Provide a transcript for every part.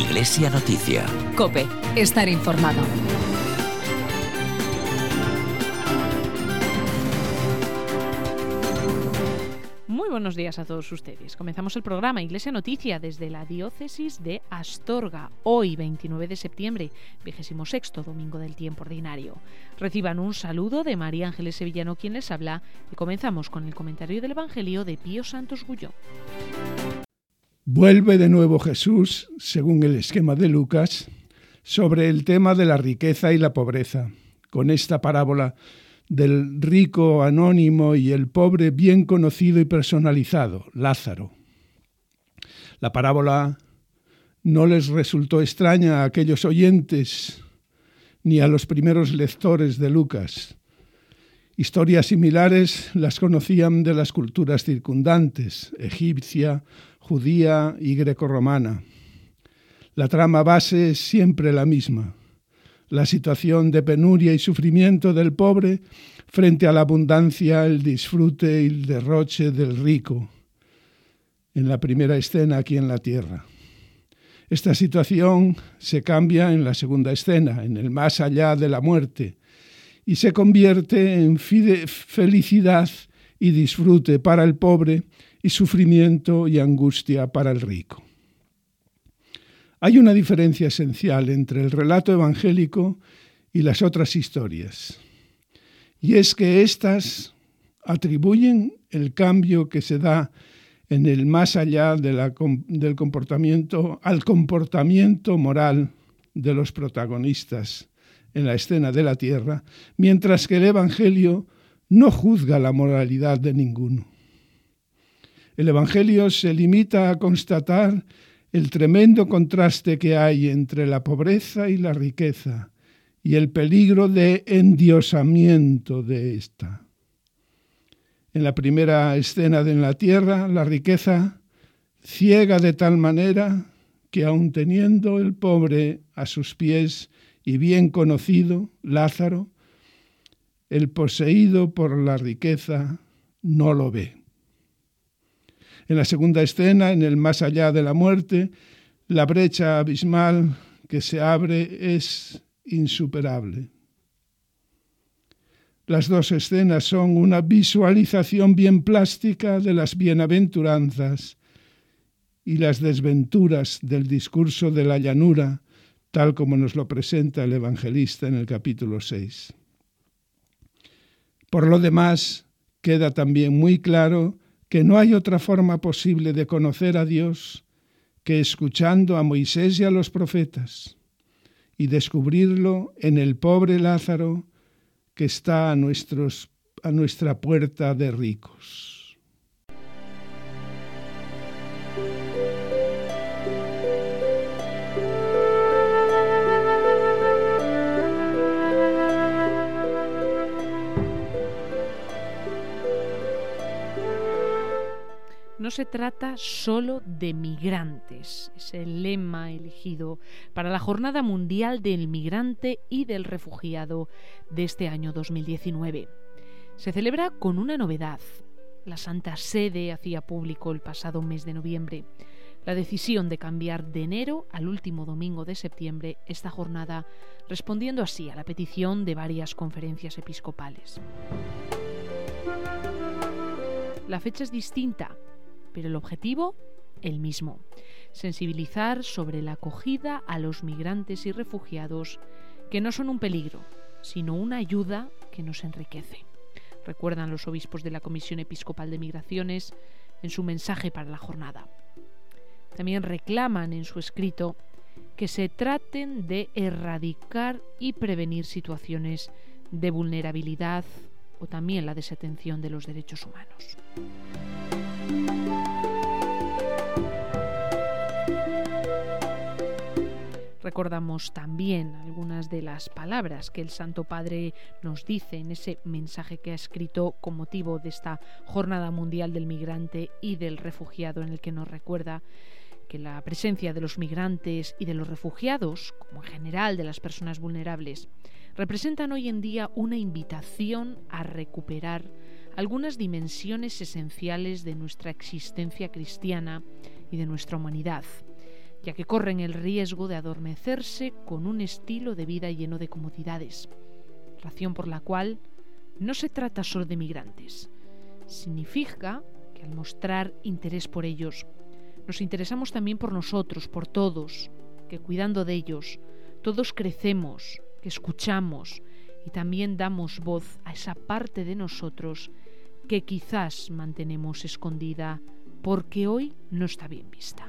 Iglesia Noticia. COPE. Estar informado. Muy buenos días a todos ustedes. Comenzamos el programa Iglesia Noticia desde la diócesis de Astorga. Hoy, 29 de septiembre, 26º domingo del tiempo ordinario. Reciban un saludo de María Ángeles Sevillano, quien les habla, y comenzamos con el comentario del Evangelio de Pío Santos Gulló. Vuelve de nuevo Jesús, según el esquema de Lucas, sobre el tema de la riqueza y la pobreza, con esta parábola del rico anónimo y el pobre bien conocido y personalizado, Lázaro. La parábola no les resultó extraña a aquellos oyentes ni a los primeros lectores de Lucas. Historias similares las conocían de las culturas circundantes, egipcia, judía y grecorromana. La trama base es siempre la misma: la situación de penuria y sufrimiento del pobre frente a la abundancia, el disfrute y el derroche del rico, en la primera escena aquí en la tierra. Esta situación se cambia en la segunda escena, en el más allá de la muerte, y se convierte en felicidad y disfrute para el pobre y sufrimiento y angustia para el rico. Hay una diferencia esencial entre el relato evangélico y las otras historias, y es que éstas atribuyen el cambio que se da en el más allá del comportamiento al comportamiento moral de los protagonistas en la escena de la tierra, mientras que el Evangelio no juzga la moralidad de ninguno. El Evangelio se limita a constatar el tremendo contraste que hay entre la pobreza y la riqueza y el peligro de endiosamiento de esta. En la primera escena de en la tierra, la riqueza ciega de tal manera que aun teniendo el pobre a sus pies y bien conocido, Lázaro, el poseído por la riqueza no lo ve. En la segunda escena, en el más allá de la muerte, la brecha abismal que se abre es insuperable. Las dos escenas son una visualización bien plástica de las bienaventuranzas y las desventuras del discurso de la llanura, tal como nos lo presenta el evangelista en el capítulo 6. Por lo demás, queda también muy claro que no hay otra forma posible de conocer a Dios que escuchando a Moisés y a los profetas y descubrirlo en el pobre Lázaro que está a nuestra puerta de ricos. No se trata solo de migrantes, es el lema elegido para la Jornada Mundial del Migrante y del Refugiado de este año 2019. Se celebra con una novedad. La Santa Sede hacía público el pasado mes de noviembre la decisión de cambiar de enero al último domingo de septiembre esta jornada, respondiendo así a la petición de varias conferencias episcopales. La fecha es distinta, pero el objetivo, el mismo: sensibilizar sobre la acogida a los migrantes y refugiados, que no son un peligro, sino una ayuda que nos enriquece. Recuerdan los obispos de la Comisión Episcopal de Migraciones en su mensaje para la jornada. También reclaman en su escrito que se traten de erradicar y prevenir situaciones de vulnerabilidad o también la desatención de los derechos humanos. Recordamos también algunas de las palabras que el Santo Padre nos dice en ese mensaje que ha escrito con motivo de esta Jornada Mundial del Migrante y del Refugiado, en el que nos recuerda que la presencia de los migrantes y de los refugiados, como en general de las personas vulnerables, representan hoy en día una invitación a recuperar algunas dimensiones esenciales de nuestra existencia cristiana y de nuestra humanidad. ya que corren el riesgo de adormecerse con un estilo de vida lleno de comodidades, razón por la cual no se trata solo de migrantes. Significa que al mostrar interés por ellos, nos interesamos también por nosotros, por todos, que cuidando de ellos, todos crecemos, que escuchamos y también damos voz a esa parte de nosotros que quizás mantenemos escondida porque hoy no está bien vista.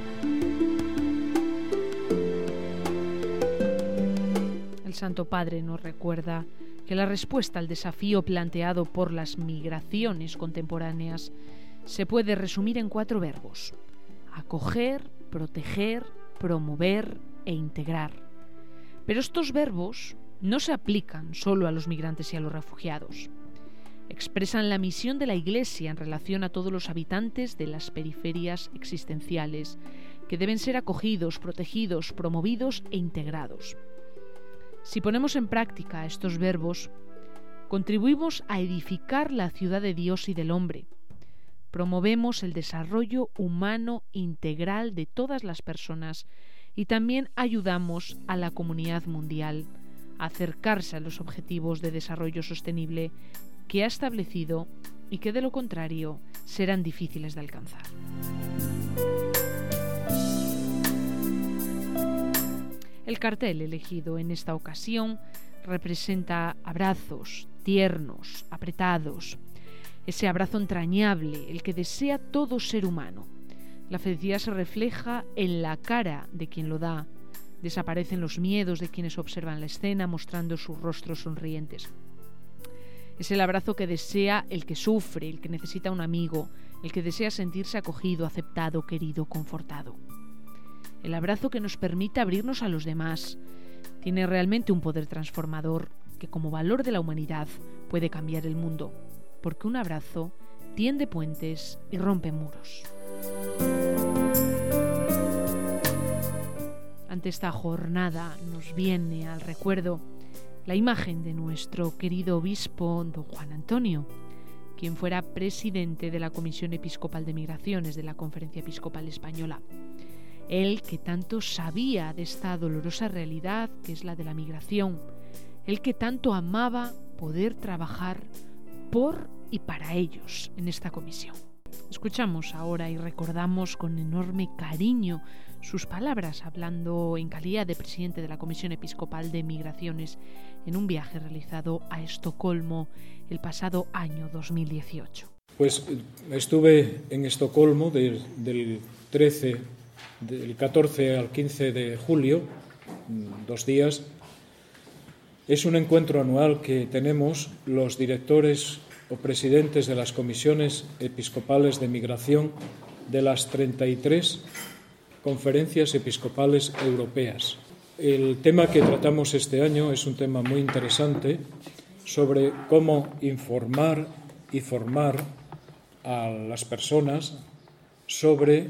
El Santo Padre nos recuerda que la respuesta al desafío planteado por las migraciones contemporáneas se puede resumir en 4 verbos: acoger, proteger, promover e integrar. Pero estos verbos no se aplican solo a los migrantes y a los refugiados. Expresan la misión de la Iglesia en relación a todos los habitantes de las periferias existenciales, que deben ser acogidos, protegidos, promovidos e integrados. Si ponemos en práctica estos verbos, contribuimos a edificar la ciudad de Dios y del hombre. Promovemos el desarrollo humano integral de todas las personas y también ayudamos a la comunidad mundial a acercarse a los objetivos de desarrollo sostenible que ha establecido y que de lo contrario serán difíciles de alcanzar. El cartel elegido en esta ocasión representa abrazos tiernos, apretados, ese abrazo entrañable, el que desea todo ser humano. La felicidad se refleja en la cara de quien lo da. Desaparecen los miedos de quienes observan la escena, mostrando sus rostros sonrientes. Es el abrazo que desea el que sufre, el que necesita un amigo, el que desea sentirse acogido, aceptado, querido, confortado. El abrazo que nos permite abrirnos a los demás tiene realmente un poder transformador que, como valor de la humanidad, puede cambiar el mundo, porque un abrazo tiende puentes y rompe muros. Ante esta jornada nos viene al recuerdo la imagen de nuestro querido obispo don Juan Antonio, quien fuera presidente de la Comisión Episcopal de Migraciones de la Conferencia Episcopal Española. Él que tanto sabía de esta dolorosa realidad que es la de la migración, él que tanto amaba poder trabajar por y para ellos en esta comisión. Escuchamos ahora y recordamos con enorme cariño sus palabras hablando en calidad de presidente de la Comisión Episcopal de Migraciones en un viaje realizado a Estocolmo el pasado año 2018. Pues estuve en Estocolmo del 14 al 15 de julio, 2 días. Es un encuentro anual que tenemos los directores o presidentes de las comisiones episcopales de migración de las 33 conferencias episcopales europeas. El tema que tratamos este año es un tema muy interesante sobre cómo informar y formar a las personas sobre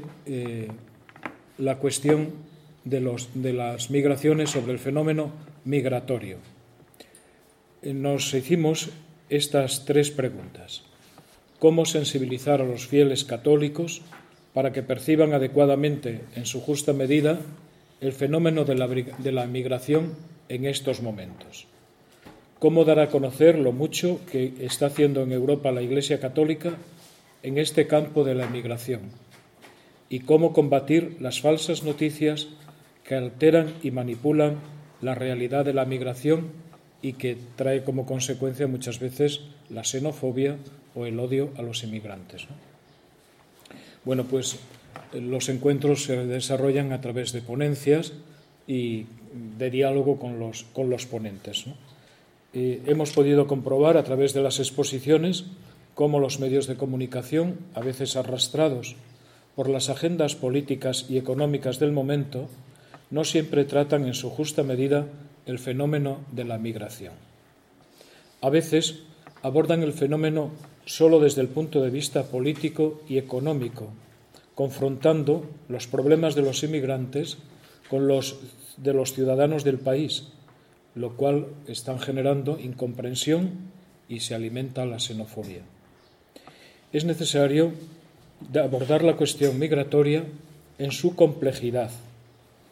la cuestión de las migraciones, sobre el fenómeno migratorio. Nos hicimos estas 3 preguntas. ¿Cómo sensibilizar a los fieles católicos para que perciban adecuadamente, en su justa medida, el fenómeno de la migración en estos momentos? ¿Cómo dar a conocer lo mucho que está haciendo en Europa la Iglesia Católica en este campo de la migración? ¿Y cómo combatir las falsas noticias que alteran y manipulan la realidad de la migración y que trae como consecuencia muchas veces la xenofobia o el odio a los inmigrantes, ¿no? Bueno, pues los encuentros se desarrollan a través de ponencias y de diálogo con los ponentes, ¿no? Hemos podido comprobar a través de las exposiciones cómo los medios de comunicación, a veces arrastrados por las agendas políticas y económicas del momento, no siempre tratan en su justa medida el fenómeno de la migración. A veces abordan el fenómeno solo desde el punto de vista político y económico, confrontando los problemas de los inmigrantes con los de los ciudadanos del país, lo cual están generando incomprensión y se alimenta la xenofobia. Es necesario abordar la cuestión migratoria en su complejidad,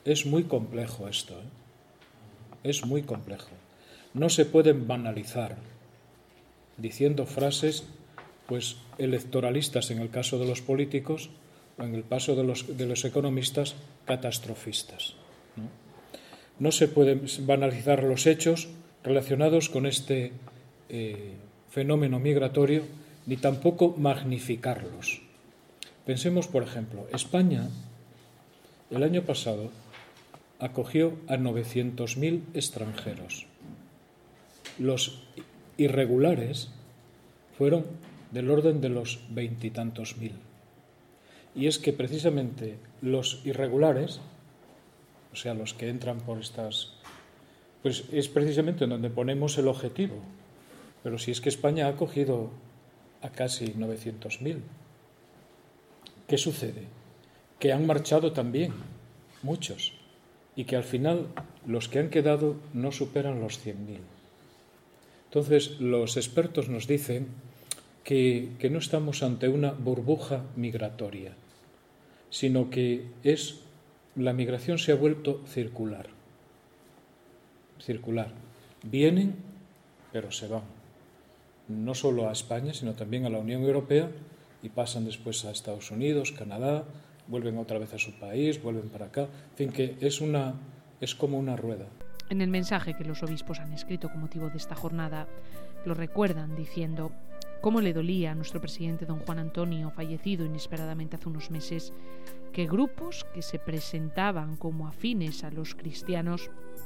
Es muy complejo esto, es muy complejo. No se pueden banalizar diciendo frases pues electoralistas en el caso de los políticos o en el caso de los economistas catastrofistas. No se pueden banalizar los hechos relacionados con este fenómeno migratorio, ni tampoco magnificarlos. Pensemos, por ejemplo, España el año pasado acogió a 900.000 extranjeros. Los irregulares fueron del orden de los 20 y tantos mil. Y es que precisamente los irregulares, o sea, los que entran por estas, pues es precisamente donde ponemos el objetivo. Pero si es que España ha acogido a casi 900.000, ¿qué sucede? Que han marchado también muchos y que al final los que han quedado no superan los 100.000. Entonces, los expertos nos dicen que no estamos ante una burbuja migratoria, sino que la migración se ha vuelto circular. Vienen, pero se van. No solo a España, sino también a la Unión Europea, y pasan después a Estados Unidos, Canadá, vuelven otra vez a su país, vuelven para acá. En fin, que es como una rueda. En el mensaje que los obispos han escrito con motivo de esta jornada, lo recuerdan diciendo cómo le dolía a nuestro presidente don Juan Antonio, fallecido inesperadamente hace unos meses, que grupos que se presentaban como afines a los cristianos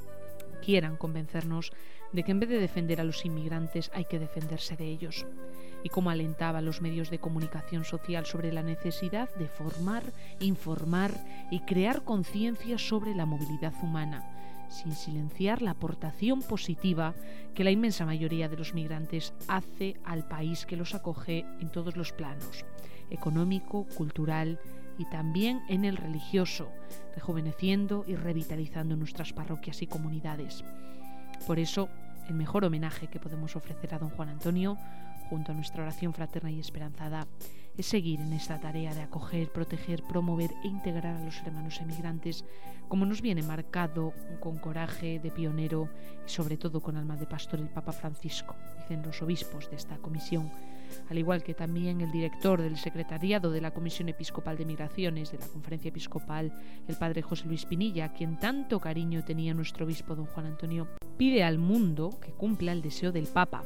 quieran convencernos de que en vez de defender a los inmigrantes hay que defenderse de ellos, y cómo alentaba a los medios de comunicación social sobre la necesidad de formar, informar y crear conciencia sobre la movilidad humana, sin silenciar la aportación positiva que la inmensa mayoría de los migrantes hace al país que los acoge en todos los planos, económico, cultural y también en el religioso, rejuveneciendo y revitalizando nuestras parroquias y comunidades. Por eso, el mejor homenaje que podemos ofrecer a don Juan Antonio, junto a nuestra oración fraterna y esperanzada, es seguir en esta tarea de acoger, proteger, promover e integrar a los hermanos emigrantes, como nos viene marcado con coraje de pionero y sobre todo con alma de pastor el Papa Francisco, dicen los obispos de esta comisión, al igual que también el director del secretariado de la Comisión Episcopal de Migraciones de la Conferencia Episcopal, el padre José Luis Pinilla, a quien tanto cariño tenía nuestro obispo don Juan Antonio, pide al mundo que cumpla el deseo del Papa,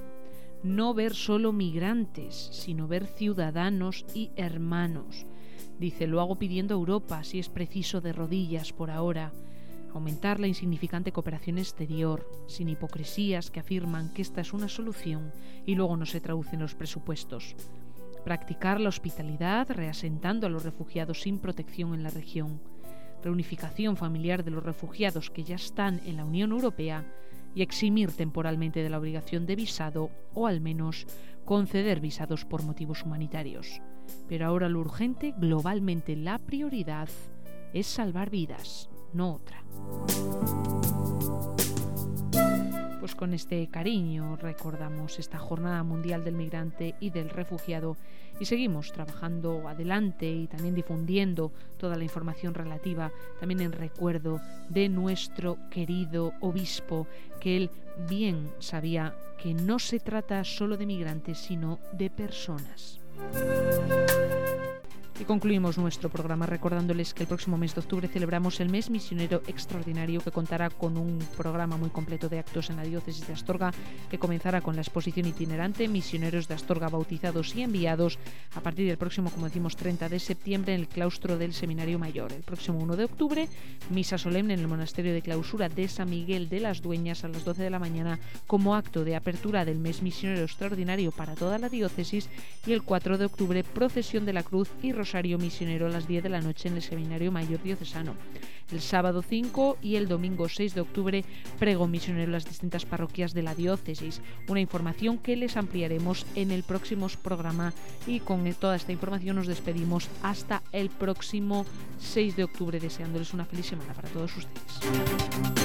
no ver solo migrantes, sino ver ciudadanos y hermanos. Dice, lo hago pidiendo a Europa, si es preciso de rodillas por ahora, aumentar la insignificante cooperación exterior, sin hipocresías que afirman que esta es una solución y luego no se traduce en los presupuestos. Practicar la hospitalidad, reasentando a los refugiados sin protección en la región. Reunificación familiar de los refugiados que ya están en la Unión Europea y eximir temporalmente de la obligación de visado o al menos conceder visados por motivos humanitarios. Pero ahora lo urgente, globalmente la prioridad, es salvar vidas, no otra. Pues con este cariño recordamos esta Jornada Mundial del Migrante y del Refugiado y seguimos trabajando adelante y también difundiendo toda la información relativa, también en recuerdo de nuestro querido obispo, que él bien sabía que no se trata solo de migrantes, sino de personas. Y concluimos nuestro programa recordándoles que el próximo mes de octubre celebramos el mes misionero extraordinario, que contará con un programa muy completo de actos en la diócesis de Astorga, que comenzará con la exposición itinerante Misioneros de Astorga bautizados y enviados a partir del próximo, como decimos, 30 de septiembre en el claustro del Seminario Mayor. El próximo 1 de octubre, misa solemne en el monasterio de clausura de San Miguel de las Dueñas a las 12 de la mañana como acto de apertura del mes misionero extraordinario para toda la diócesis, y el 4 de octubre, procesión de la cruz y rosario misionero a las 10 de la noche en el Seminario Mayor Diocesano. El sábado 5 y el domingo 6 de octubre, pregón misionero en las distintas parroquias de la diócesis. Una información que les ampliaremos en el próximo programa, y con toda esta información nos despedimos hasta el próximo 6 de octubre, deseándoles una feliz semana para todos ustedes.